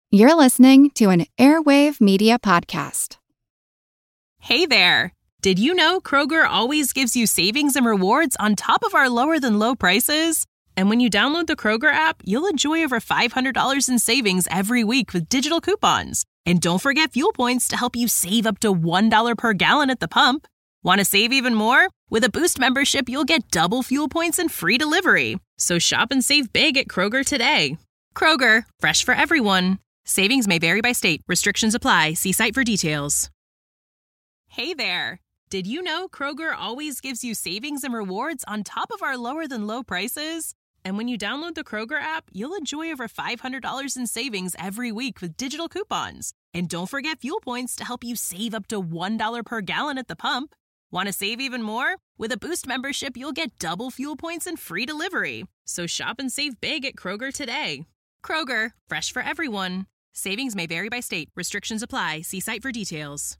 You're listening to an Airwave Media Podcast. Hey there! Did you know Kroger always gives you savings and rewards on top of our lower-than-low prices? And when you download the Kroger app, you'll enjoy over $500 in savings every week with digital coupons. And don't forget fuel points to help you save up to $1 per gallon at the pump. Want to save even more? With a Boost membership, you'll get double fuel points and free delivery. So shop and save big at Kroger today. Kroger, fresh for everyone. Savings may vary by state. Restrictions apply. See site for details. Hey there! Did you know Kroger always gives you savings and rewards on top of our lower-than-low prices? And when you download the Kroger app, you'll enjoy over $500 in savings every week with digital coupons. And don't forget fuel points to help you save up to $1 per gallon at the pump. Want to save even more? With a Boost membership, you'll get double fuel points and free delivery. So shop and save big at Kroger today. Kroger, fresh for everyone. Savings may vary by state. Restrictions apply. See site for details.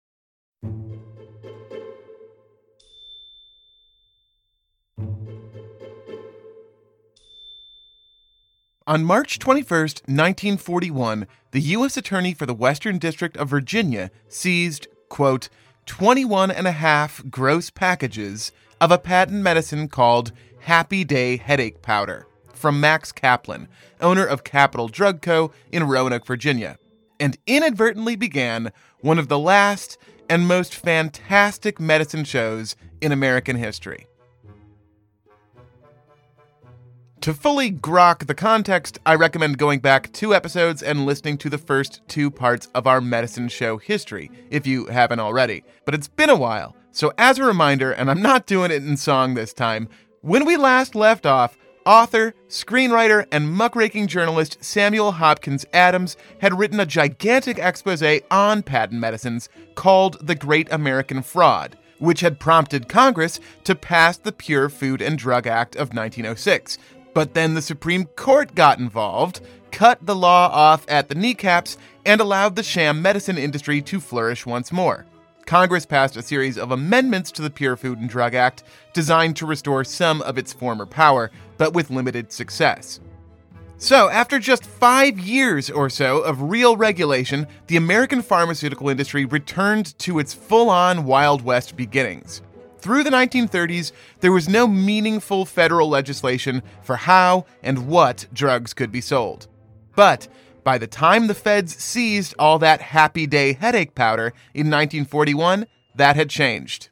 On March 21st, 1941, the U.S. Attorney for the Western District of Virginia seized, quote, 21 and a half gross packages of a patent medicine called Happy Day Headache Powder from Max Kaplan, owner of Capital Drug Co. in Roanoke, Virginia, and inadvertently began one of the last and most fantastic medicine shows in American history. To fully grok the context, I recommend going back 2 episodes and listening to the first 2 parts of our medicine show history, if you haven't already. But it's been a while, so as a reminder, and I'm not doing it in song this time, when we last left off, author, screenwriter, and muckraking journalist Samuel Hopkins Adams had written a gigantic expose on patent medicines called The Great American Fraud, which had prompted Congress to pass the Pure Food and Drug Act of 1906. But then the Supreme Court got involved, cut the law off at the kneecaps, and allowed the sham medicine industry to flourish once more. Congress passed a series of amendments to the Pure Food and Drug Act designed to restore some of its former power, but with limited success. So, after just 5 years or so of real regulation, the American pharmaceutical industry returned to its full-on Wild West beginnings. Through the 1930s, there was no meaningful federal legislation for how and what drugs could be sold. But by the time the feds seized all that Happy Day headache powder in 1941, that had changed.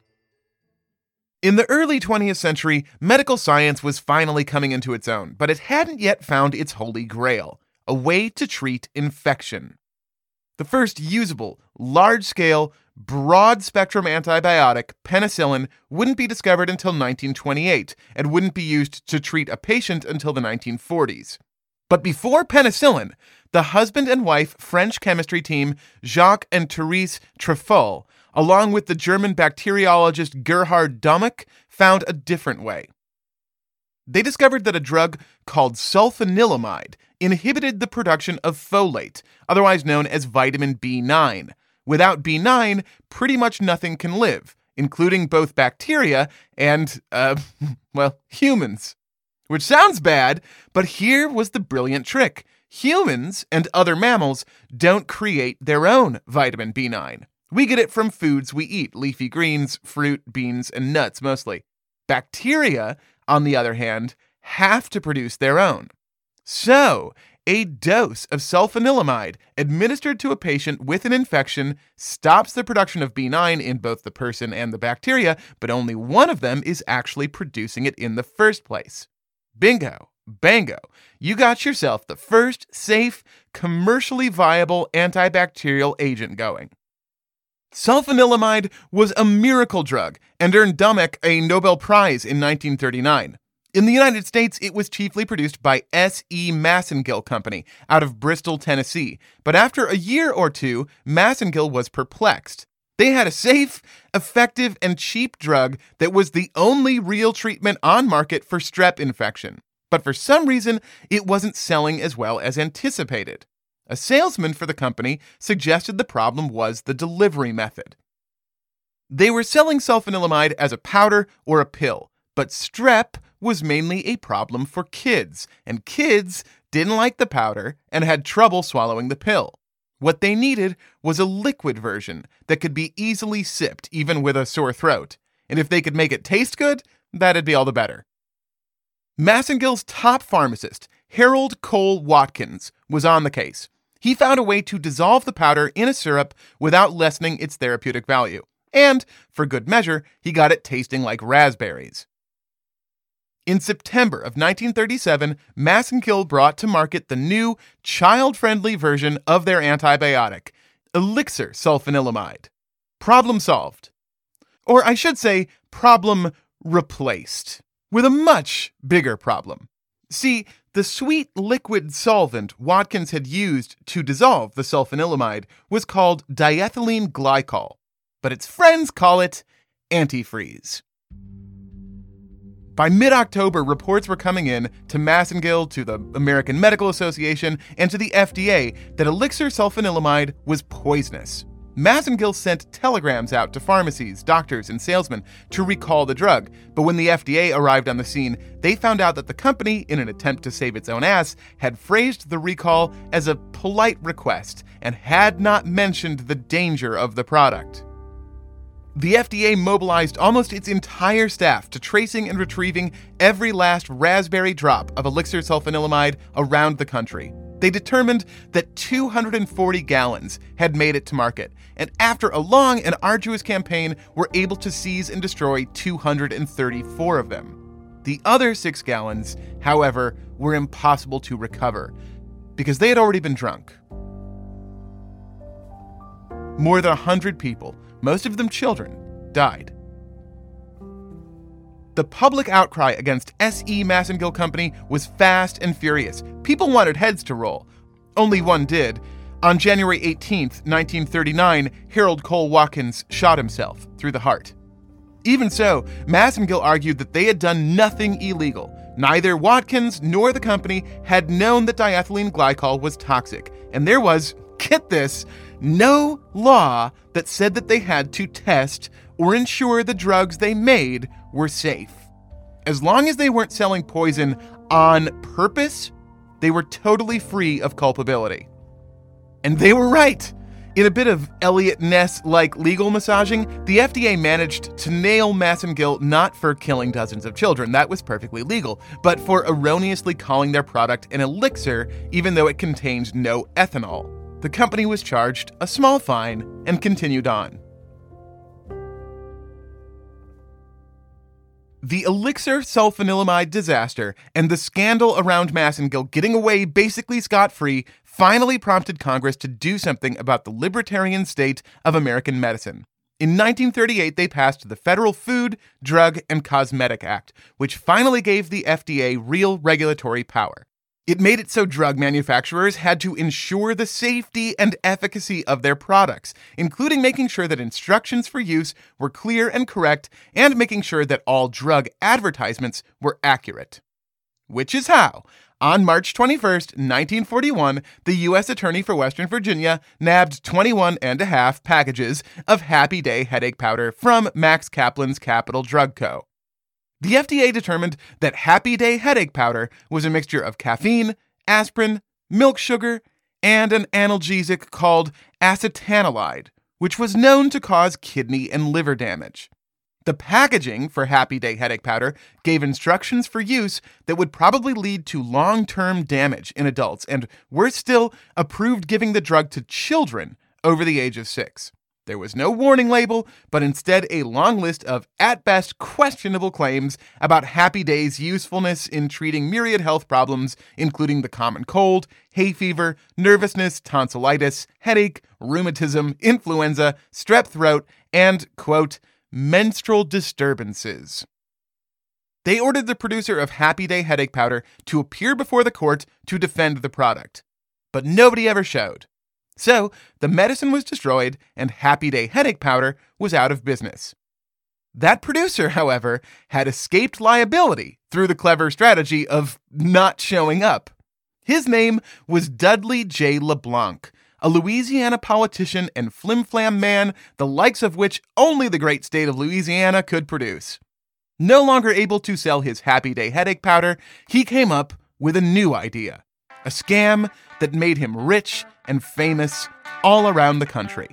In the early 20th century, medical science was finally coming into its own, but it hadn't yet found its holy grail, a way to treat infection. The first usable, large-scale, broad-spectrum antibiotic, penicillin, wouldn't be discovered until 1928 and wouldn't be used to treat a patient until the 1940s. But before penicillin, the husband and wife French chemistry team Jacques and Therese Truffaut, along with the German bacteriologist Gerhard Dommek, found a different way. They discovered that a drug called sulfanilamide inhibited the production of folate, otherwise known as vitamin B9. Without B9, pretty much nothing can live, including both bacteria and, humans. Which sounds bad, but here was the brilliant trick. Humans and other mammals don't create their own vitamin B9. We get it from foods we eat, leafy greens, fruit, beans, and nuts mostly. Bacteria, on the other hand, have to produce their own. So, a dose of sulfanilamide administered to a patient with an infection stops the production of B9 in both the person and the bacteria, but only one of them is actually producing it in the first place. Bingo, bango, you got yourself the first safe, commercially viable antibacterial agent going. Sulfanilamide was a miracle drug and earned Dommek a Nobel Prize in 1939. In the United States, it was chiefly produced by S.E. Massengill Company out of Bristol, Tennessee. But after a year or two, Massengill was perplexed. They had a safe, effective, and cheap drug that was the only real treatment on market for strep infection. But for some reason, it wasn't selling as well as anticipated. A salesman for the company suggested the problem was the delivery method. They were selling sulfanilamide as a powder or a pill, but strep was mainly a problem for kids, and kids didn't like the powder and had trouble swallowing the pill. What they needed was a liquid version that could be easily sipped, even with a sore throat. And if they could make it taste good, that'd be all the better. Massengill's top pharmacist, Harold Cole Watkins, was on the case. He found a way to dissolve the powder in a syrup without lessening its therapeutic value. And, for good measure, he got it tasting like raspberries. In September of 1937, Massengill brought to market the new, child-friendly version of their antibiotic, Elixir sulfanilamide. Problem solved. Or I should say, problem replaced, with a much bigger problem. See, the sweet liquid solvent Watkins had used to dissolve the sulfanilamide was called diethylene glycol, but its friends call it antifreeze. By mid-October, reports were coming in to Massengill, to the American Medical Association, and to the FDA that Elixir sulfanilamide was poisonous. Massengill sent telegrams out to pharmacies, doctors, and salesmen to recall the drug, but when the FDA arrived on the scene, they found out that the company, in an attempt to save its own ass, had phrased the recall as a polite request and had not mentioned the danger of the product. The FDA mobilized almost its entire staff to tracing and retrieving every last raspberry drop of Elixir sulfanilamide around the country. They determined that 240 gallons had made it to market, and after a long and arduous campaign, were able to seize and destroy 234 of them. The other 6 gallons, however, were impossible to recover, because they had already been drunk. More than 100 people, most of them children, died. The public outcry against S.E. Massengill Company was fast and furious. People wanted heads to roll. Only one did. On January 18th, 1939, Harold Cole Watkins shot himself through the heart. Even so, Massengill argued that they had done nothing illegal. Neither Watkins nor the company had known that diethylene glycol was toxic, and there was, get this, no law that said that they had to test or ensure the drugs they made were safe. As long as they weren't selling poison on purpose, they were totally free of culpability. And they were right. In a bit of Elliot Ness-like legal massaging, the FDA managed to nail Massengill not for killing dozens of children, that was perfectly legal, but for erroneously calling their product an elixir even though it contained no ethanol. The company was charged a small fine and continued on. The Elixir sulfanilamide disaster and the scandal around Massengill getting away basically scot-free finally prompted Congress to do something about the libertarian state of American medicine. In 1938, they passed the Federal Food, Drug, and Cosmetic Act, which finally gave the FDA real regulatory power. It made it so drug manufacturers had to ensure the safety and efficacy of their products, including making sure that instructions for use were clear and correct, and making sure that all drug advertisements were accurate. Which is how, on March 21st, 1941, the U.S. Attorney for Western Virginia nabbed 21.5 packages of Happy Day headache powder from Max Kaplan's Capital Drug Co. The FDA determined that Happy Day headache powder was a mixture of caffeine, aspirin, milk sugar, and an analgesic called acetanilide, which was known to cause kidney and liver damage. The packaging for Happy Day headache powder gave instructions for use that would probably lead to long-term damage in adults, and worse still, approved giving the drug to children over the age of 6. There was no warning label, but instead a long list of, at best, questionable claims about Happy Day's usefulness in treating myriad health problems, including the common cold, hay fever, nervousness, tonsillitis, headache, rheumatism, influenza, strep throat, and, quote, menstrual disturbances. They ordered the producer of Happy Day headache powder to appear before the court to defend the product, but nobody ever showed. So, the medicine was destroyed and Happy Day headache powder was out of business. That producer, however, had escaped liability through the clever strategy of not showing up. His name was Dudley J. LeBlanc, a Louisiana politician and flim-flam man, the likes of which only the great state of Louisiana could produce. No longer able to sell his Happy Day headache powder, he came up with a new idea. A scam that made him rich and famous all around the country.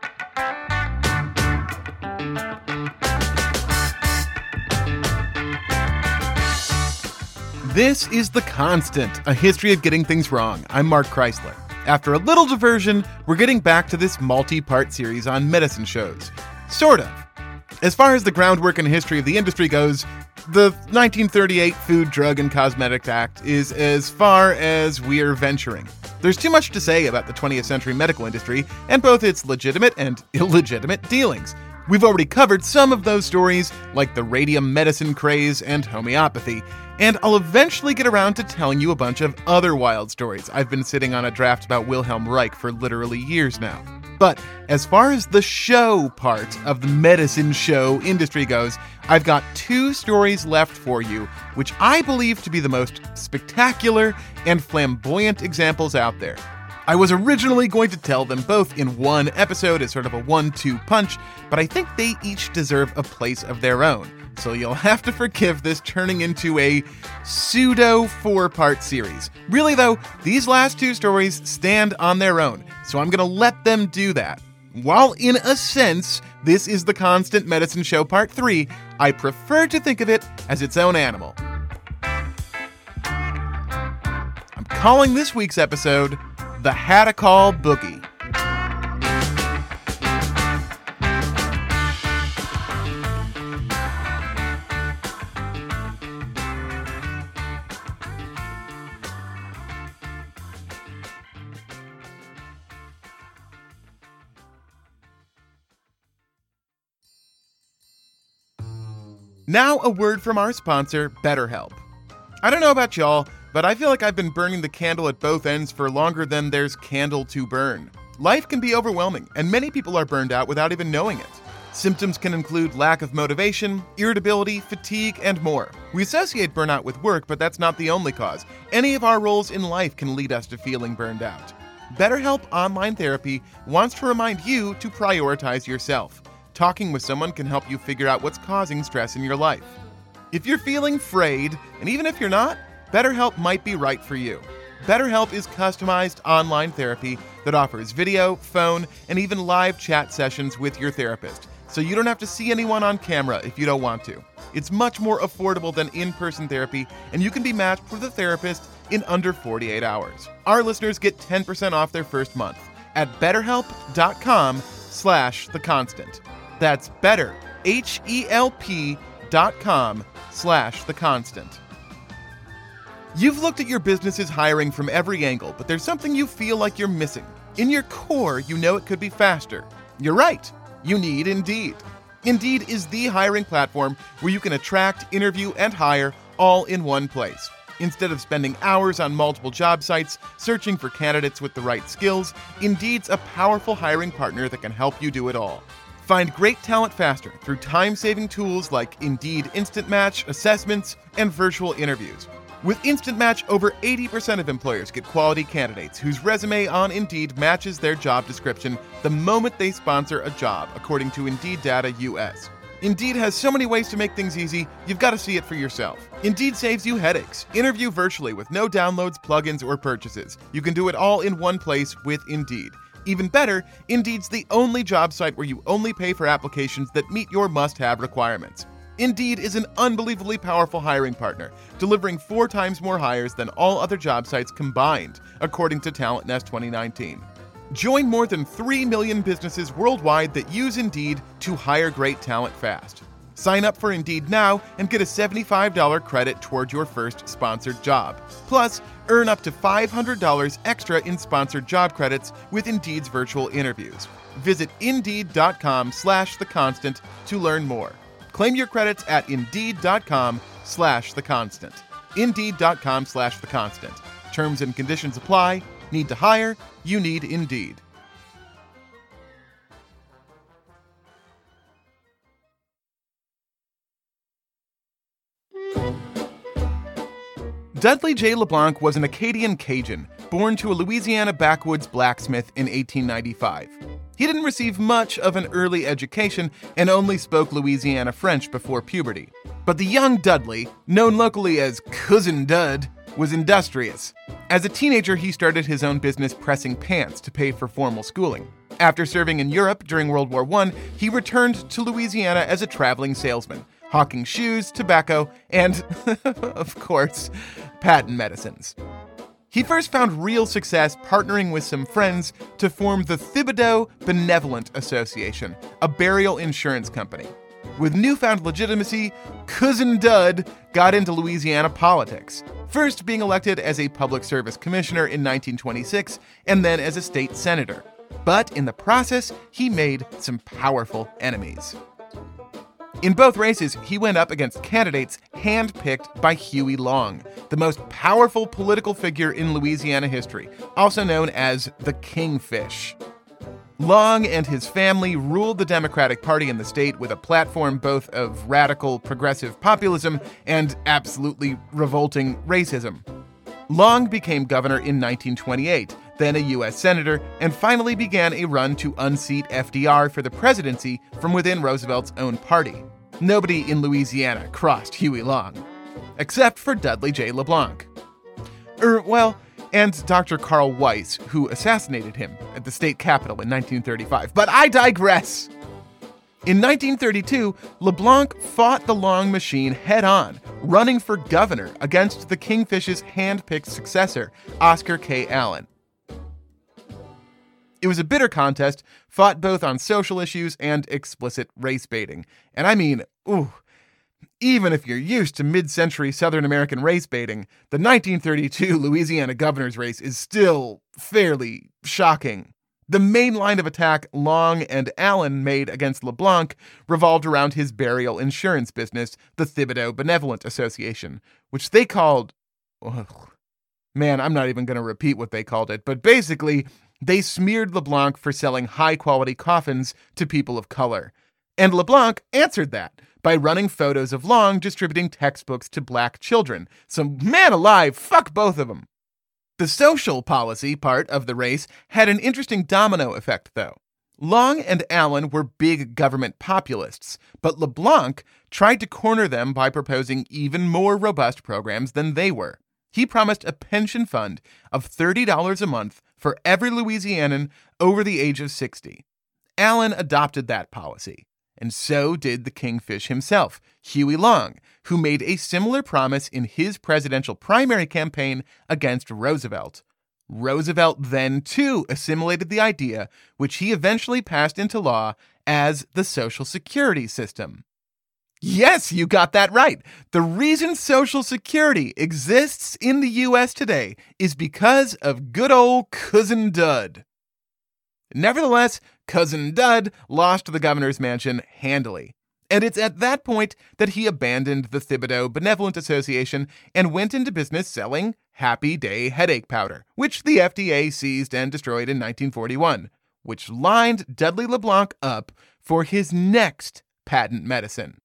This is The Constant, a history of getting things wrong. I'm Mark Chrysler. After a little diversion, we're getting back to this multi-part series on medicine shows. Sort of. As far as the groundwork and history of the industry goes, the 1938 Food, Drug, and Cosmetic Act is as far as we're venturing. There's too much to say about the 20th century medical industry and both its legitimate and illegitimate dealings. We've already covered some of those stories, like the radium medicine craze and homeopathy, and I'll eventually get around to telling you a bunch of other wild stories. I've been sitting on a draft about Wilhelm Reich for literally years now. But as far as the show part of the medicine show industry goes, I've got 2 stories left for you, which I believe to be the most spectacular and flamboyant examples out there. I was originally going to tell them both in one episode as sort of a 1-2 punch, but I think they each deserve a place of their own. So you'll have to forgive this turning into a pseudo 4-part series. Really though, these last 2 stories stand on their own, so I'm gonna let them do that. While in a sense, this is The Constant Medicine Show Part 3, I prefer to think of it as its own animal. I'm calling this week's episode The Hadacol Boogie. Now a word from our sponsor, BetterHelp. I don't know about y'all, but I feel like I've been burning the candle at both ends for longer than there's candle to burn. Life can be overwhelming, and many people are burned out without even knowing it. Symptoms can include lack of motivation, irritability, fatigue, and more. We associate burnout with work, but that's not the only cause. Any of our roles in life can lead us to feeling burned out. BetterHelp Online Therapy wants to remind you to prioritize yourself. Talking with someone can help you figure out what's causing stress in your life. If you're feeling frayed, and even if you're not, BetterHelp might be right for you. BetterHelp is customized online therapy that offers video, phone, and even live chat sessions with your therapist, so you don't have to see anyone on camera if you don't want to. It's much more affordable than in-person therapy, and you can be matched with a therapist in under 48 hours. Our listeners get 10% off their first month at betterhelp.com/theconstant. That's better, HELP.com/theconstant. You've looked at your business's hiring from every angle, but there's something you feel like you're missing. In your core, you know it could be faster. You're right. You need Indeed. Indeed is the hiring platform where you can attract, interview, and hire all in one place. Instead of spending hours on multiple job sites searching for candidates with the right skills, Indeed's a powerful hiring partner that can help you do it all. Find great talent faster through time-saving tools like Indeed Instant Match, assessments, and virtual interviews. With Instant Match, over 80% of employers get quality candidates whose resume on Indeed matches their job description the moment they sponsor a job, according to Indeed Data US. Indeed has so many ways to make things easy, you've got to see it for yourself. Indeed saves you headaches. Interview virtually with no downloads, plugins, or purchases. You can do it all in one place with Indeed. Even better, Indeed's the only job site where you only pay for applications that meet your must-have requirements. Indeed is an unbelievably powerful hiring partner, delivering 4 times more hires than all other job sites combined, according to Talent Nest 2019. Join more than 3 million businesses worldwide that use Indeed to hire great talent fast. Sign up for Indeed now and get a $75 credit toward your first sponsored job. Plus, earn up to $500 extra in sponsored job credits with Indeed's virtual interviews. Visit Indeed.com/theconstant to learn more. Claim your credits at Indeed.com/theconstant. Indeed.com/theconstant. Terms and conditions apply. Need to hire? You need Indeed. Dudley J. LeBlanc was an Acadian Cajun, born to a Louisiana backwoods blacksmith in 1895. He didn't receive much of an early education and only spoke Louisiana French before puberty. But the young Dudley, known locally as Cousin Dud, was industrious. As a teenager, he started his own business pressing pants to pay for formal schooling. After serving in Europe during World War I, he returned to Louisiana as a traveling salesman, hawking shoes, tobacco, and, of course, patent medicines. He first found real success partnering with some friends to form the Thibodeau Benevolent Association, a burial insurance company. With newfound legitimacy, Cousin Dud got into Louisiana politics, first being elected as a public service commissioner in 1926 and then as a state senator. But in the process, he made some powerful enemies. In both races, he went up against candidates handpicked by Huey Long, the most powerful political figure in Louisiana history, also known as the Kingfish. Long and his family ruled the Democratic Party in the state with a platform both of radical progressive populism and absolutely revolting racism. Long became governor in 1928, then a U.S. senator, and finally began a run to unseat FDR for the presidency from within Roosevelt's own party. Nobody in Louisiana crossed Huey Long, except for Dudley J. LeBlanc. And Dr. Carl Weiss, who assassinated him at the state capitol in 1935. But I digress! In 1932, LeBlanc fought the Long machine head-on, running for governor against the Kingfish's hand-picked successor, Oscar K. Allen. It was a bitter contest, fought both on social issues and explicit race baiting. And I mean, even if you're used to mid-century Southern American race baiting, the 1932 Louisiana governor's race is still fairly shocking. The main line of attack Long and Allen made against LeBlanc revolved around his burial insurance business, the Thibodeau Benevolent Association, which they called... I'm not even going to repeat what they called it, but basically, they smeared LeBlanc for selling high-quality coffins to people of color. And LeBlanc answered that by running photos of Long distributing textbooks to black children. So, man alive, fuck both of them. The social policy part of the race had an interesting domino effect, though. Long and Allen were big government populists, but LeBlanc tried to corner them by proposing even more robust programs than they were. He promised a pension fund of $30 a month for every Louisianan over the age of 60. Allen adopted that policy, and so did the Kingfish himself, Huey Long, who made a similar promise in his presidential primary campaign against Roosevelt. Roosevelt then, too, assimilated the idea, which he eventually passed into law as the Social Security system. Yes, you got that right. The reason Social Security exists in the U.S. today is because of good old Cousin Dud. Nevertheless, Cousin Dud lost the governor's mansion handily. And it's at that point that he abandoned the Thibodeau Benevolent Association and went into business selling Happy Day headache powder, which the FDA seized and destroyed in 1941, which lined Dudley LeBlanc up for his next patent medicine.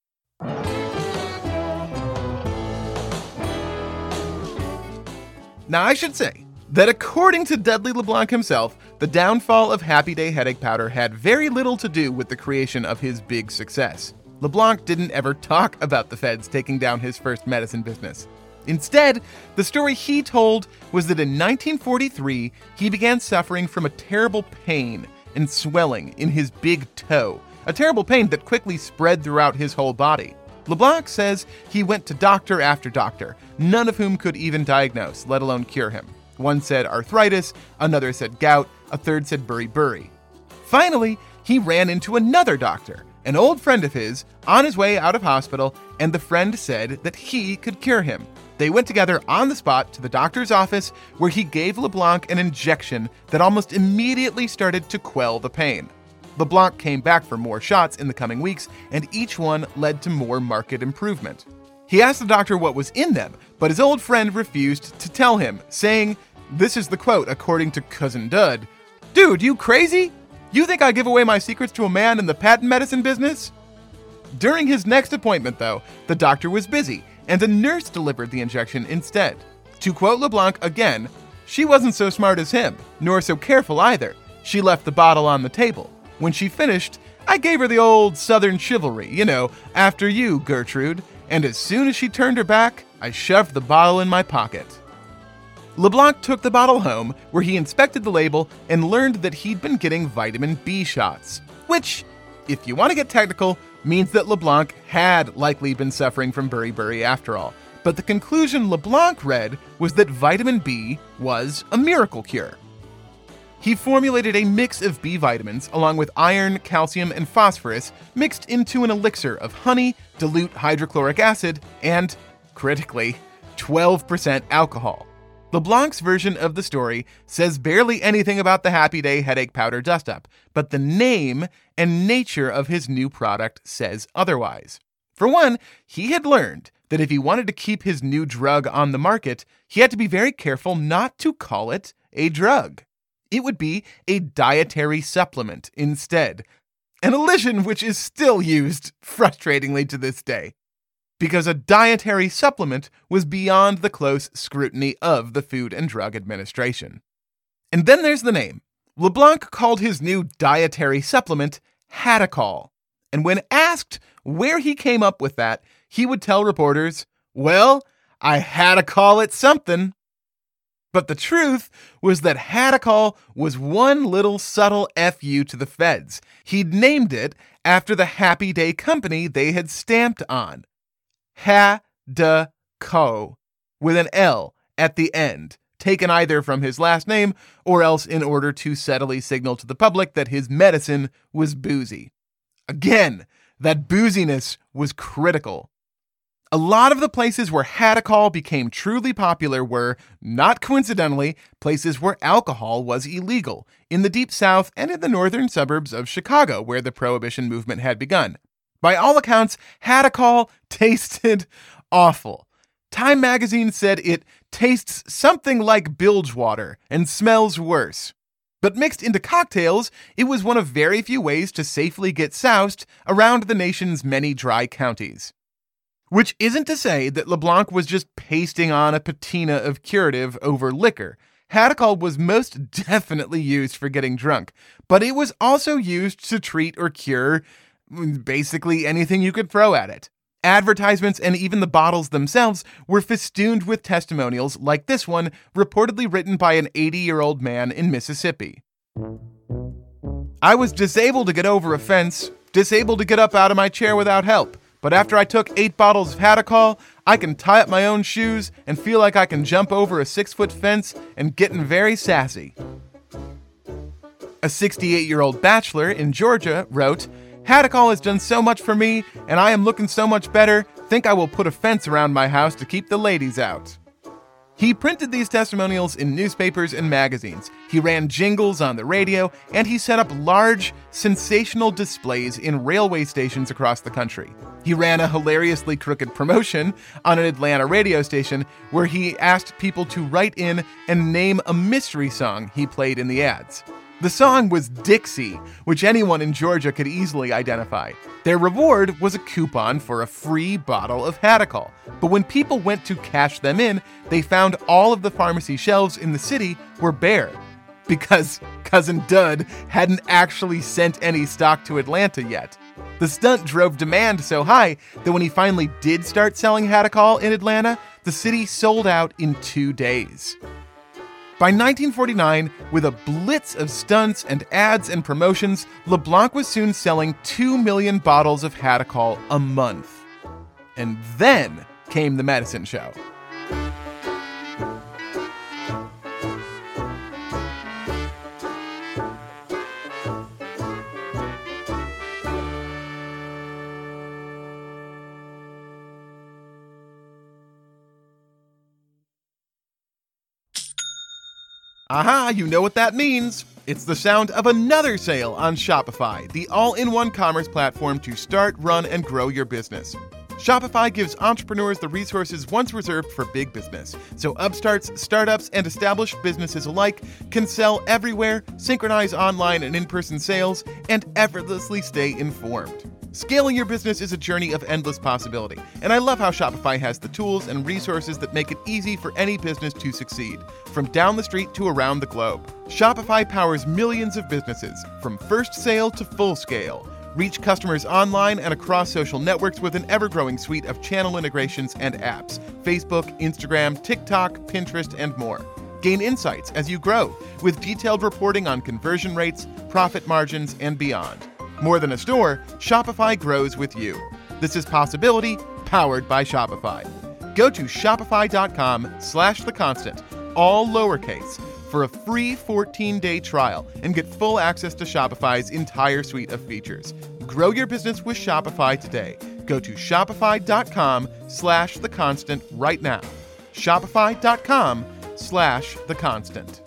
Now, I should say that according to Dudley LeBlanc himself, the downfall of Happy Day headache powder had very little to do with the creation of his big success. LeBlanc didn't ever talk about the feds taking down his first medicine business. Instead, the story he told was that in 1943, he began suffering from a terrible pain and swelling in his big toe, a terrible pain that quickly spread throughout his whole body. LeBlanc says he went to doctor after doctor, none of whom could even diagnose, let alone cure him. One said arthritis, another said gout, a third said buri-buri. Finally, he ran into another doctor, an old friend of his, on his way out of hospital, and the friend said that he could cure him. They went together on the spot to the doctor's office, where he gave LeBlanc an injection that almost immediately started to quell the pain. LeBlanc came back for more shots in the coming weeks, and each one led to more marked improvement. He asked the doctor what was in them, but his old friend refused to tell him, saying, this is the quote according to Cousin Dud, "Dude, you crazy? You think I give away my secrets to a man in the patent medicine business?" During his next appointment, though, the doctor was busy, and a nurse delivered the injection instead. To quote LeBlanc again, she wasn't so smart as him, nor so careful either. She left the bottle on the table. When she finished, I gave her the old Southern chivalry, after you, Gertrude, and as soon as she turned her back, I shoved the bottle in my pocket. LeBlanc took the bottle home, where he inspected the label and learned that he'd been getting vitamin B shots, which, if you want to get technical, means that LeBlanc had likely been suffering from beriberi after all. But the conclusion LeBlanc read was that vitamin B was a miracle cure. He formulated a mix of B vitamins along with iron, calcium, and phosphorus mixed into an elixir of honey, dilute hydrochloric acid, and, critically, 12% alcohol. LeBlanc's version of the story says barely anything about the Happy Day headache powder dust-up, but the name and nature of his new product says otherwise. For one, he had learned that if he wanted to keep his new drug on the market, he had to be very careful not to call it a drug. It would be a dietary supplement instead, an elision which is still used, frustratingly to this day, because a dietary supplement was beyond the close scrutiny of the Food and Drug Administration. And then there's the name. LeBlanc called his new dietary supplement Hadacol, and when asked where he came up with that, he would tell reporters, "Well, I had to call it something." But the truth was that Hadacol was one little subtle FU to the feds. He'd named it after the Happy Day company they had stamped on. Ha-da-co, with an L at the end, taken either from his last name or else in order to subtly signal to the public that his medicine was boozy. Again, that booziness was critical. A lot of the places where Hadacol became truly popular were, not coincidentally, places where alcohol was illegal, in the Deep South and in the northern suburbs of Chicago, where the Prohibition movement had begun. By all accounts, Hadacol tasted awful. Time magazine said it tastes something like bilge water and smells worse. But mixed into cocktails, it was one of very few ways to safely get soused around the nation's many dry counties. Which isn't to say that LeBlanc was just pasting on a patina of curative over liquor. Hadacol was most definitely used for getting drunk, but it was also used to treat or cure basically anything you could throw at it. Advertisements and even the bottles themselves were festooned with testimonials like this one, reportedly written by an 80-year-old man in Mississippi. "I was disabled to get over a fence, disabled to get up out of my chair without help. But after I took 8 bottles of Hadacol, I can tie up my own shoes and feel like I can jump over a 6-foot fence and getting very sassy." A 68-year-old bachelor in Georgia wrote, "Hadacol has done so much for me, and I am looking so much better, think I will put a fence around my house to keep the ladies out." He printed these testimonials in newspapers and magazines. He ran jingles on the radio, and he set up large, sensational displays in railway stations across the country. He ran a hilariously crooked promotion on an Atlanta radio station where he asked people to write in and name a mystery song he played in the ads. The song was Dixie, which anyone in Georgia could easily identify. Their reward was a coupon for a free bottle of Hadacol. But when people went to cash them in, they found all of the pharmacy shelves in the city were bare, because Cousin Dud hadn't actually sent any stock to Atlanta yet. The stunt drove demand so high that when he finally did start selling Hadacol in Atlanta, the city sold out in 2 days. By 1949, with a blitz of stunts and ads and promotions, LeBlanc was soon selling 2 million bottles of Hadacol a month. And then came the medicine show. Aha, you know what that means. It's the sound of another sale on Shopify, the all-in-one commerce platform to start, run, and grow your business. Shopify gives entrepreneurs the resources once reserved for big business, so upstarts, startups, and established businesses alike can sell everywhere, synchronize online and in-person sales, and effortlessly stay informed. Scaling your business is a journey of endless possibility, and I love how Shopify has the tools and resources that make it easy for any business to succeed, from down the street to around the globe. Shopify powers millions of businesses, from first sale to full scale. Reach customers online and across social networks with an ever-growing suite of channel integrations and apps: Facebook, Instagram, TikTok, Pinterest, and more. Gain insights as you grow with detailed reporting on conversion rates, profit margins, and beyond. More than a store, Shopify grows with you. This is Possibility, powered by Shopify. Go to shopify.com/theconstant, all lowercase, for a free 14-day trial and get full access to Shopify's entire suite of features. Grow your business with Shopify today. Go to shopify.com/theconstant right now. Shopify.com/theconstant.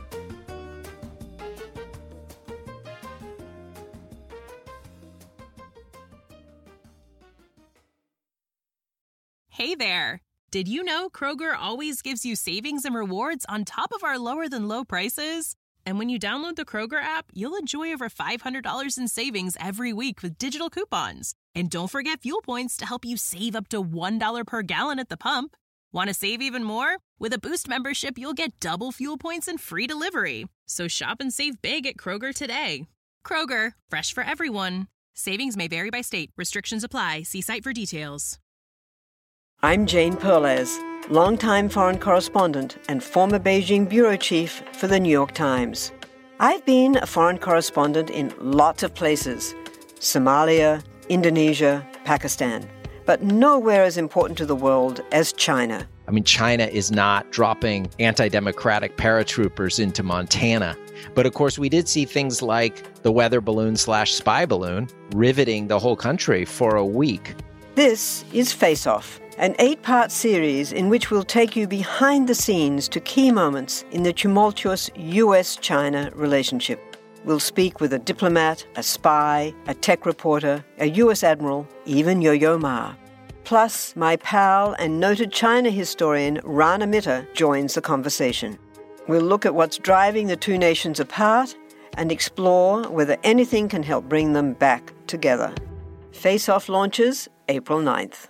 Hey there! Did you know Kroger always gives you savings and rewards on top of our lower-than-low prices? And when you download the Kroger app, you'll enjoy over $500 in savings every week with digital coupons. And don't forget fuel points to help you save up to $1 per gallon at the pump. Want to save even more? With a Boost membership, you'll get double fuel points and free delivery. So shop and save big at Kroger today. Kroger, fresh for everyone. Savings may vary by state. Restrictions apply. See site for details. I'm Jane Perlez, longtime foreign correspondent and former Beijing bureau chief for the New York Times. I've been a foreign correspondent in lots of places: Somalia, Indonesia, Pakistan, but nowhere as important to the world as China. I mean, China is not dropping anti-democratic paratroopers into Montana. But of course, we did see things like the weather balloon/spy balloon riveting the whole country for a week. This is Face Off, an 8-part series in which we'll take you behind the scenes to key moments in the tumultuous U.S.-China relationship. We'll speak with a diplomat, a spy, a tech reporter, a U.S. admiral, even Yo-Yo Ma. Plus, my pal and noted China historian Rana Mitter joins the conversation. We'll look at what's driving the two nations apart and explore whether anything can help bring them back together. Face Off launches April 9th.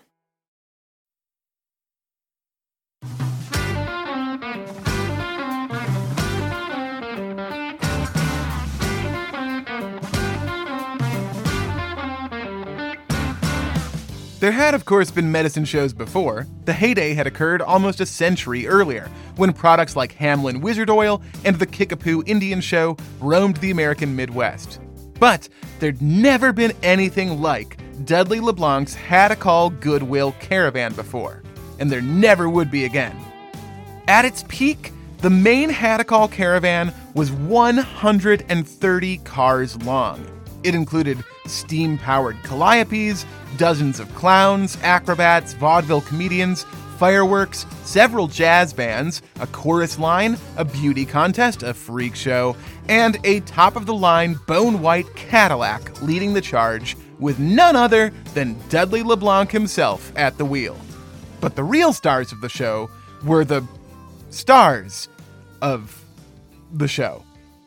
There had, of course, been medicine shows before. The heyday had occurred almost a century earlier, when products like Hamlin Wizard Oil and the Kickapoo Indian Show roamed the American Midwest. But there'd never been anything like Dudley LeBlanc's Hadacol Goodwill Caravan before, and there never would be again. At its peak, the main Hadacol Caravan was 130 cars long. It included steam-powered calliopes, dozens of clowns, acrobats, vaudeville comedians, fireworks, several jazz bands, a chorus line, a beauty contest, a freak show, and a top-of-the-line bone-white Cadillac leading the charge with none other than Dudley LeBlanc himself at the wheel. But the real stars of the show were the stars of the show.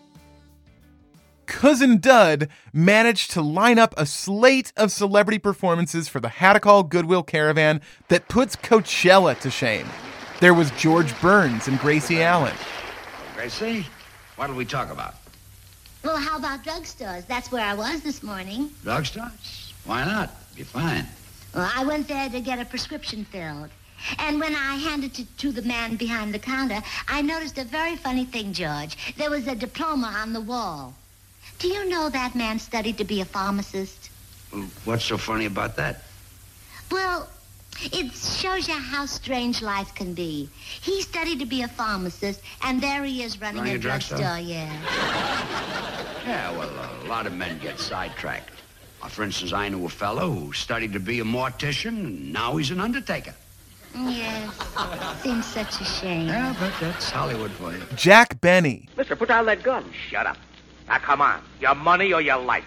Cousin Dud managed to line up a slate of celebrity performances for the Hadacol Goodwill Caravan that puts Coachella to shame. There was George Burns and Gracie Allen. Gracie, what'll we talk about? Well, how about drugstores? That's where I was this morning. Drugstores? Why not? Be fine. Well, I went there to get a prescription filled. And when I handed it to the man behind the counter, I noticed a very funny thing, George. There was a diploma on the wall. Do you know that man studied to be a pharmacist? Well, what's so funny about that? Well, it shows you how strange life can be. He studied to be a pharmacist, and there he is running a drugstore, yeah. Yeah, well, a lot of men get sidetracked. For instance, I knew a fellow who studied to be a mortician, and now he's an undertaker. Yes, seems such a shame. Yeah, but that's Hollywood for you. Jack Benny. Mister, put down that gun. Shut up. Now, come on. Your money or your life?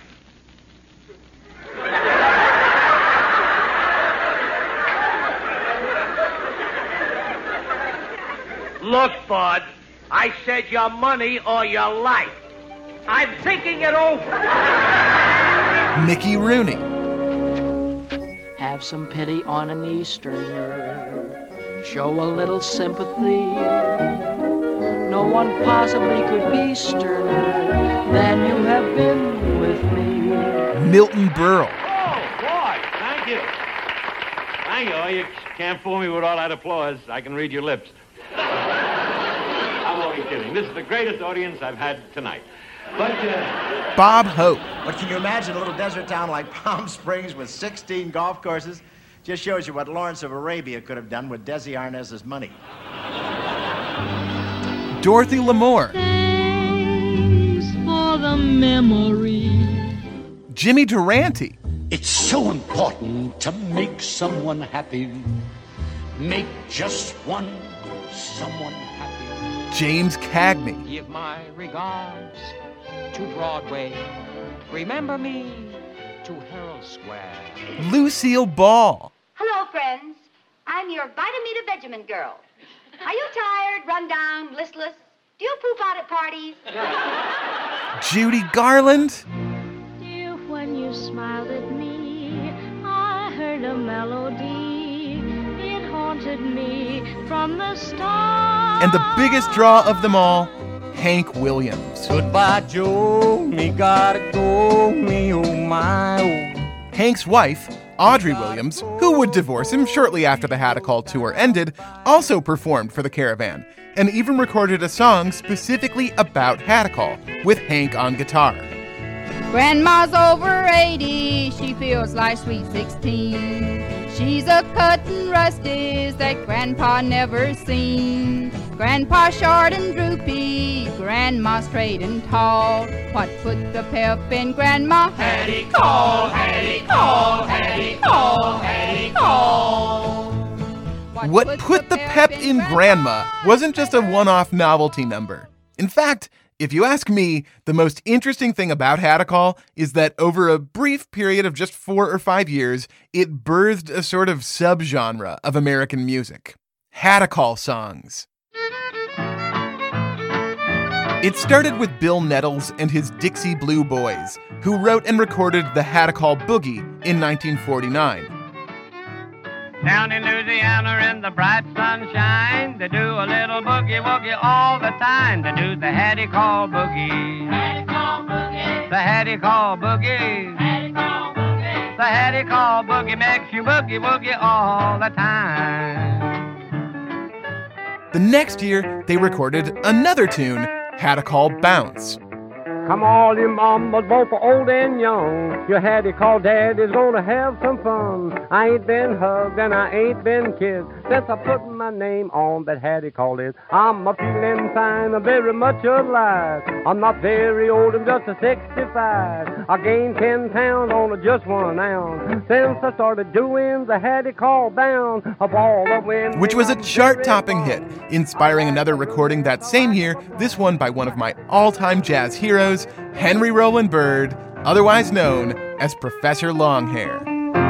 Look, Bud, I said your money or your life. I'm thinking it over. Mickey Rooney. Have some pity on an Easterner. Show a little sympathy. No one possibly could be sterner than you have been with me. Milton Berle. Oh, boy, thank you. Thank you. You can't fool me with all that applause. I can read your lips. How I'm only kidding. This is the greatest audience I've had tonight. But, Bob Hope. But can you imagine a little desert town like Palm Springs with 16 golf courses? Just shows you what Lawrence of Arabia could have done with Desi Arnaz's money. Dorothy Lamour. Thanks for the memory. Jimmy Durante. It's so important to make someone happy. Make just someone happy. James Cagney. Give my regards to Broadway. Remember me to Herald Square. Lucille Ball. Hello, friends. I'm your Vitamita Vegemin girl. Are you tired, run down, listless? Do you poop out at parties? Judy Garland. Dear, when you smiled at me, I heard a melody. It haunted me from the start. And the biggest draw of them all, Hank Williams. Goodbye, Joe. Me gotta go. Me, oh my, oh. Hank's wife, Audrey Williams, who would divorce him shortly after the Hadacol tour ended, also performed for the Caravan and even recorded a song specifically about Hadacol with Hank on guitar. Grandma's over 80, she feels like sweet 16. She's a cuttin' rusties that Grandpa never seen. Grandpa short and droopy, Grandma straight and tall. What put the pep in Grandma? Hadacol, Hadacol, Hadacol, Hadacol. What put the pep in Grandma wasn't just a one-off novelty number. In fact, if you ask me, the most interesting thing about Hadacol is that over a brief period of just 4 or 5 years, it birthed a sort of subgenre of American music. Hadacol songs. It started with Bill Nettles and his Dixie Blue Boys, who wrote and recorded the Hadacol Boogie in 1949. Down in Louisiana in the bright sunshine, they do a little boogie-woogie all the time. They do the Hadacol Boogie. Hadacol Boogie. The Hadacol Boogie. Hadacol Boogie. The Hadacol Boogie makes you boogie-woogie all the time. The next year, they recorded another tune, Hadacol Bounce. Come all you mamas, both old and young. Your Hadacol daddy's gonna have some fun. I ain't been hugged and I ain't been kissed since I put my name on that Hadacol list. I'm a feeling fine, I'm very much alive. I'm not very old, I'm just a 65. I gained 10 pounds on just 1 ounce since I started doing the Hadacol bounce of all the wind. Which was a chart-topping hit, inspiring another recording that same year, this one by one of my all-time jazz heroes, Henry Rollin Bird, otherwise known as Professor Longhair.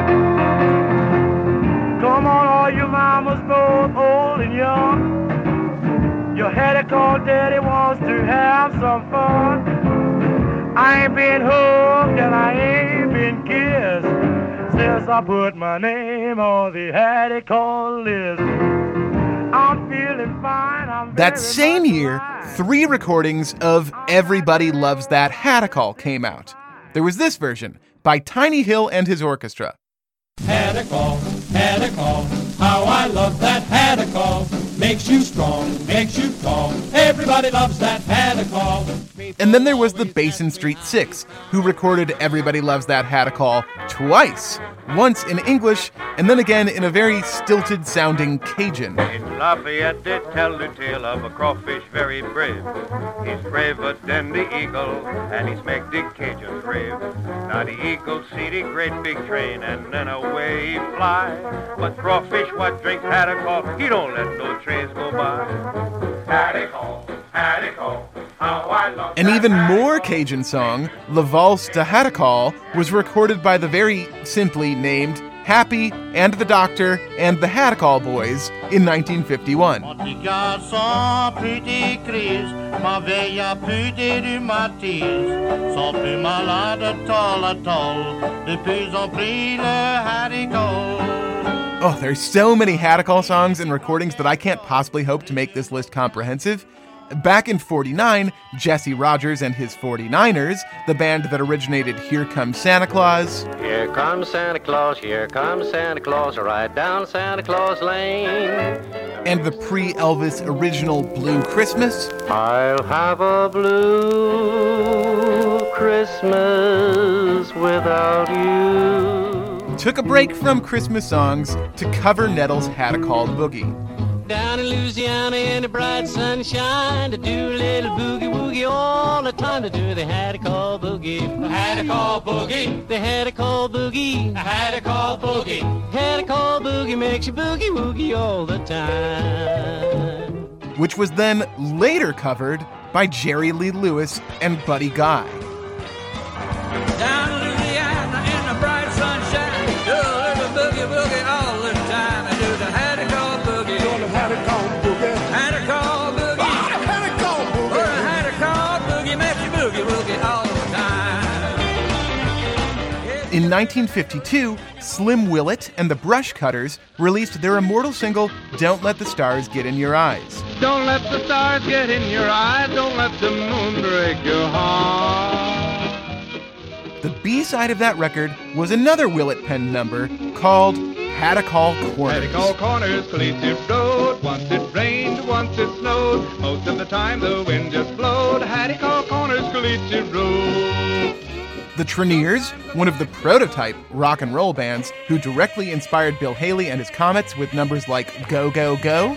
Come on, all you mamas, both old and young. Your Hadacol daddy wants to have some fun. I ain't been hugged and I ain't been kissed since I put my name on the Hadacol list. I'm feeling fine. That same year, 3 recordings of Everybody Loves That Hadacol came out. There was this version by Tiny Hill and his orchestra. Hadacol, Hadacol, how I love that Hadacol. Makes you strong, makes you tall. Everybody loves that Hadacol. And then there was the Basin Street Six, who recorded Everybody Loves That Hadacol twice. Once in English, and then again in a very stilted-sounding Cajun. In Lafayette they tell the tale of a crawfish very brave. He's braver than the eagle, and he's make the Cajun brave. Now the eagle see the great big train, and then away he fly. But crawfish what drink Hadacol, he don't let no trains go by. Hadacol, Hadacol. An even more Cajun song, La Valse de Hadacol, was recorded by the very simply named Happy and the Doctor and the Hadacol Boys in 1951. Oh, there's so many Hadacol songs and recordings that I can't possibly hope to make this list comprehensive. Back in '49, Jesse Rogers and his 49ers, the band that originated Here Comes Santa Claus. Here comes Santa Claus, right down Santa Claus Lane. and the pre-Elvis original Blue Christmas. I'll have a blue Christmas without you. Took a break from Christmas songs to cover Nettles' Had-a-Call Boogie. Down in Louisiana in the bright sunshine, to do a little boogie-woogie all the time, to do the Had-a-Call Boogie. Had-a-Call Boogie. The Had-a-Call Boogie. Had-a-Call Boogie. Had-a-Call Boogie makes you boogie-woogie all the time. Which was then later covered by Jerry Lee Lewis and Buddy Guy. Down in Louisiana in the bright sunshine, do a little boogie-woogie all the time, and do the Had-a-Call Boogie. Had-a-call boogie. Had-a-call Boogie. Had-a-call boogie. The Had-a-Call Boogie makes you boogie-woogie all the time. In 1952, Slim Willett and the Brush Cutters released their immortal single, Don't Let the Stars Get in Your Eyes. Don't let the stars get in your eyes. Don't let the moon break your heart. The B-side of that record was another Willett-penned number called Had-a-Call Corners. Had-a-call corners, Collegiate Road. Once it rained, once it snowed. Most of the time the wind just blowed. Had-a-call corners, Collegiate Road. The Treniers, one of the prototype rock and roll bands who directly inspired Bill Haley and his Comets with numbers like Go, Go, Go.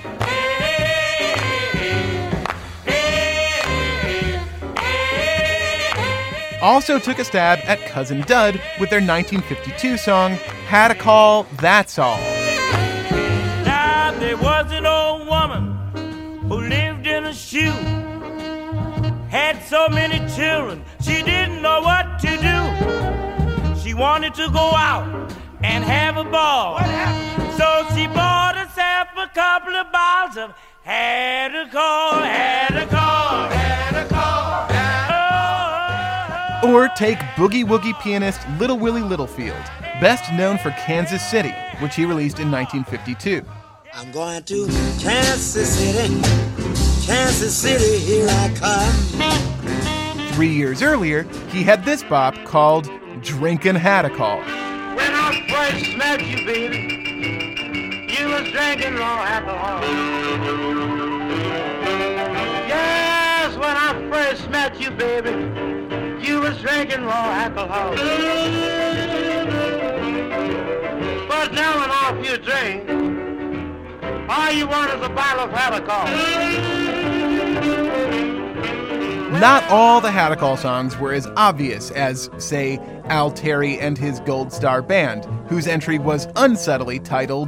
Also took a stab at Cousin Dud with their 1952 song, Had-a-Call, That's All. Now there was an old woman who lived in a shoe, had so many children, she didn't know what to do. She wanted to go out and have a ball. So she bought herself a couple of bottles of Had-a-Call, Had-a-Call, Had-a-Call, Had-a-Call. Or take boogie-woogie pianist Little Willie Littlefield, best known for Kansas City, which he released in 1952. I'm going to Kansas City, here I come. 3 years earlier, he had this bop called Drinkin' Had-a-Call. When I first met you, baby, you was drinking raw alcohol. Yes, when I first met you, baby, you was drinking raw alcohol. But now and off you drink, all you want is a bottle of Had-a-Call. Not all the Had-a-Call songs were as obvious as, say, Al Terry and his Gold Star Band, whose entry was unsubtly titled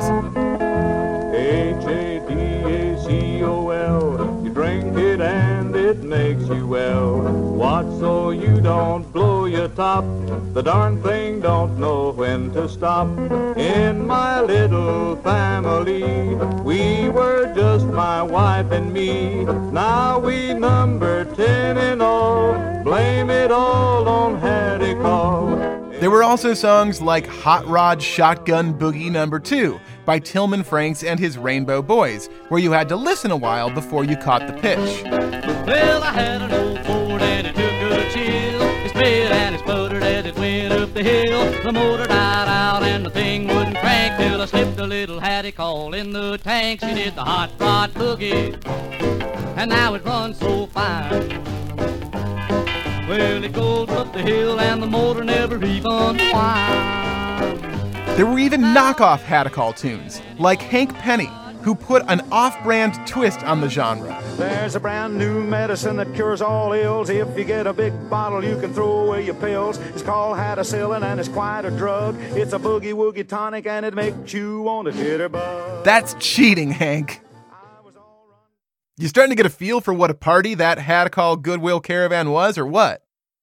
Hadacol. You drink it and it makes you well. Watch so you don't blow your top. The darn thing don't know when to stop. In my little family, we were just my wife and me. Now we number 10 and all. Blame it all on Had-a-Call. There were also songs like Hot Rod Shotgun Boogie No. 2 by Tillman Franks and his Rainbow Boys, where you had to listen a while before you caught the pitch. Well, I had an old Ford and it took a chill. It spit and it sputtered as it went up the hill. The motor died out and the thing wouldn't crank till I slipped a little Had-a-Call in the tank. She did the Hot Rod Boogie, and now it runs so fine. Well, it goes up the hill and the motor never even whined. There were even knockoff Had-a-Call tunes, like Hank Penny, who put an off-brand twist on the genre. There's a brand new medicine that cures all ills. If you get a big bottle, you can throw away your pills. It's called Hadacillin and it's quite a drug. It's a boogie-woogie tonic and it makes you want to jitterbug. That's cheating, Hank. You starting to get a feel for what a party that Had-a-Call Goodwill Caravan was, or what?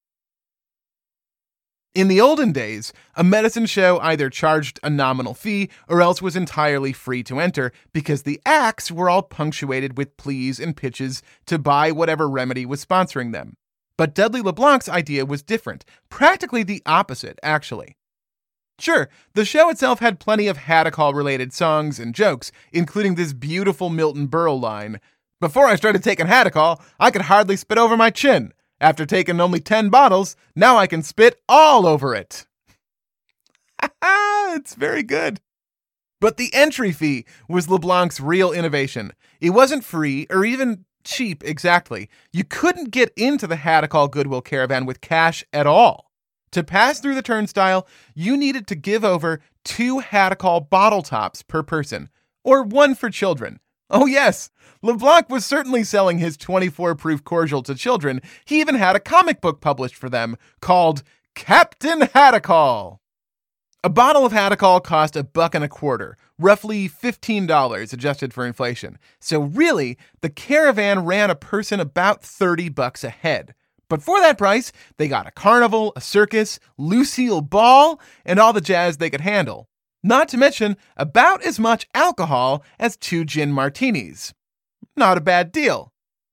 In the olden days, a medicine show either charged a nominal fee or else was entirely free to enter because the acts were all punctuated with pleas and pitches to buy whatever remedy was sponsoring them. But Dudley LeBlanc's idea was different, practically the opposite, actually. Sure, the show itself had plenty of Had-a-Call-related songs and jokes, including this beautiful Milton Berle line, "Before I started taking Had-a-Call, I could hardly spit over my chin. After taking only 10 bottles, now I can spit all over it." It's very good. But the entry fee was LeBlanc's real innovation. It wasn't free or even cheap exactly. You couldn't get into the Hadacol Goodwill Caravan with cash at all. To pass through the turnstile, you needed to give over 2 Hadacol bottle tops per person, or 1 for children. Oh yes, LeBlanc was certainly selling his 24-proof cordial to children. He even had a comic book published for them called Captain Hadacol. A bottle of Hadacol cost $1.25, roughly $15 adjusted for inflation. So really, the caravan ran a person about $30 ahead. But for that price, they got a carnival, a circus, Lucille Ball, and all the jazz they could handle. Not to mention about as much alcohol as 2 gin martinis. Not a bad deal.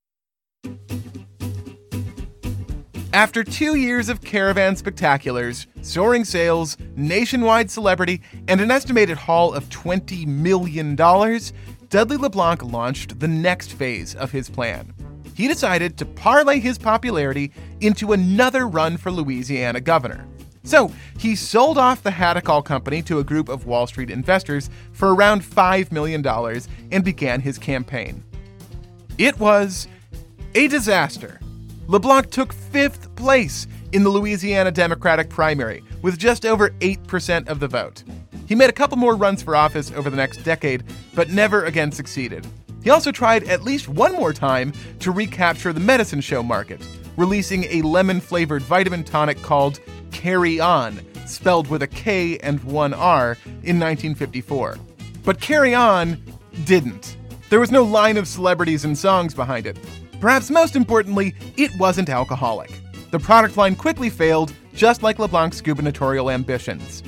After 2 years of caravan spectaculars, soaring sales, nationwide celebrity, and an estimated haul of $20 million, Dudley LeBlanc launched the next phase of his plan. He decided to parlay his popularity into another run for Louisiana governor. So he sold off the Hadacol Company to a group of Wall Street investors for around $5 million and began his campaign. It was a disaster. LeBlanc took 5th place in the Louisiana Democratic primary with just over 8% of the vote. He made a couple more runs for office over the next decade, but never again succeeded. He also tried at least one more time to recapture the medicine show market, releasing a lemon-flavored vitamin tonic called Carry On, spelled with a K and 1 R, in 1954. But Carry On didn't. There was no line of celebrities and songs behind it. Perhaps most importantly, it wasn't alcoholic. The product line quickly failed, just like LeBlanc's gubernatorial ambitions.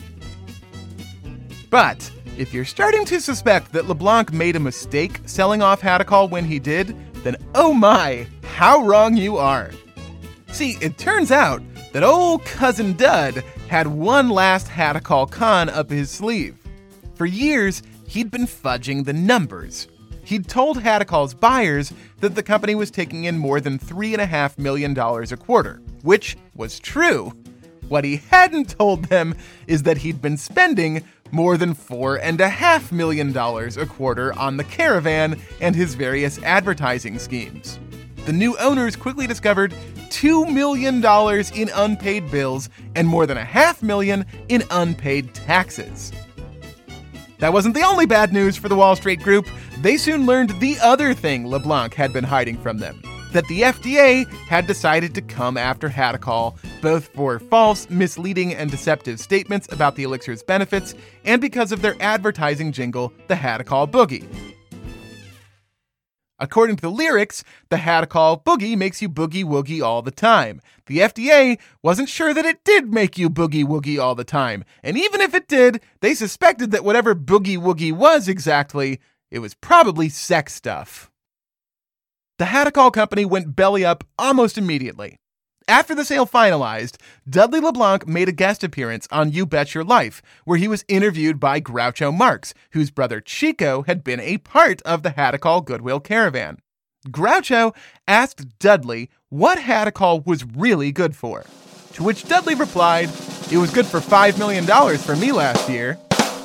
But if you're starting to suspect that LeBlanc made a mistake selling off Hadacol when he did, then oh my, how wrong you are. See, it turns out that old Cousin Dud had one last Hadacol con up his sleeve. For years, he'd been fudging the numbers. He'd told Hadacol's buyers that the company was taking in more than $3.5 million a quarter, which was true. What he hadn't told them is that he'd been spending more than $4.5 million a quarter on the caravan and his various advertising schemes. The new owners quickly discovered $2 million in unpaid bills and more than $500,000 in unpaid taxes. That wasn't the only bad news for the Wall Street Group. They soon learned the other thing LeBlanc had been hiding from them, that the FDA had decided to come after Hadacol, both for false, misleading, and deceptive statements about the elixir's benefits and because of their advertising jingle, the Hadacol Boogie. According to the lyrics, the Hadacol Boogie makes you boogie woogie all the time. The FDA wasn't sure that it did make you boogie woogie all the time, and even if it did, they suspected that whatever boogie woogie was exactly, it was probably sex stuff. The Hadacol Company went belly up almost immediately. After the sale finalized, Dudley LeBlanc made a guest appearance on You Bet Your Life, where he was interviewed by Groucho Marx, whose brother Chico had been a part of the Hadacol Goodwill Caravan. Groucho asked Dudley what Hadacol was really good for, to which Dudley replied, "It was good for $5 million for me last year."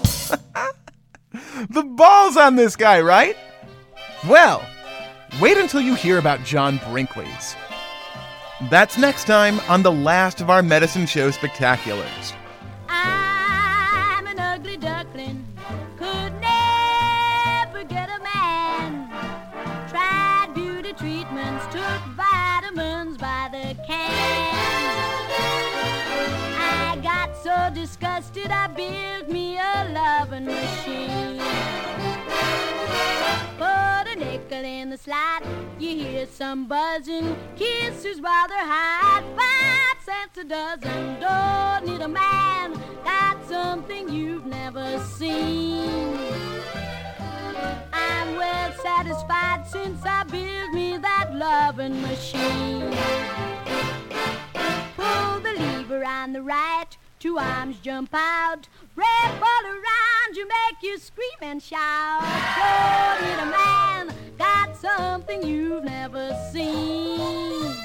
The balls on this guy, right? Well, wait until you hear about John Brinkley's. That's next time on the last of our Medicine Show spectaculars. I'm an ugly duckling, could never get a man. Tried beauty treatments, took vitamins by the can. I got so disgusted I built me a loving machine. Put a nickel in the slot, you hear some buzzing, kisses while they're hot, 5 cents a dozen, don't need a man, got something you've never seen. I'm well satisfied since I built me that loving machine. Pull the lever on the right, 2 arms jump out, red ball around you, make you scream and shout. Don't need a man, got something you've never seen.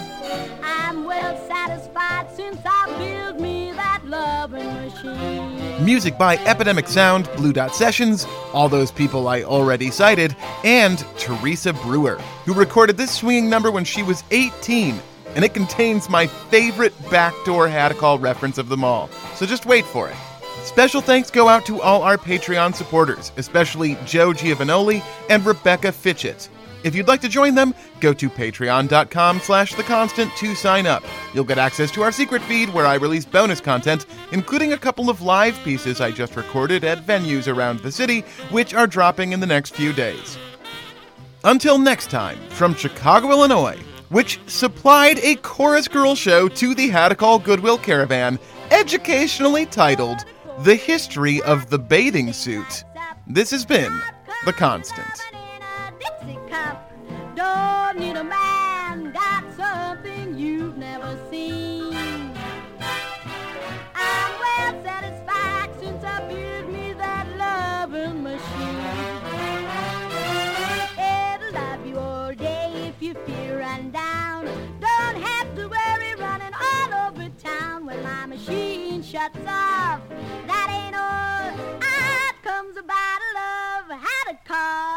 I'm well satisfied since I built me that loving machine. Music by Epidemic Sound, Blue Dot Sessions, all those people I already cited, and Teresa Brewer, who recorded this swinging number when she was 18, and it contains my favorite backdoor Hadacol reference of them all, so just wait for it. Special thanks go out to all our Patreon supporters, especially Joe Giovanoli and Rebecca Fitchett. If you'd like to join them, go to patreon.com/theconstant to sign up. You'll get access to our secret feed where I release bonus content, including a couple of live pieces I just recorded at venues around the city, which are dropping in the next few days. Until next time, from Chicago, Illinois, which supplied a chorus girl show to the Hadacol Goodwill Caravan, educationally titled The History of the Bathing Suit, this has been The Constant. Don't need a man, got something you've never seen. I'm well satisfied since I built me that loving machine. It'll love you all day if you feel run down. Don't have to worry running all over town. When my machine shuts off, that ain't all. Out comes a bottle of Hadacol.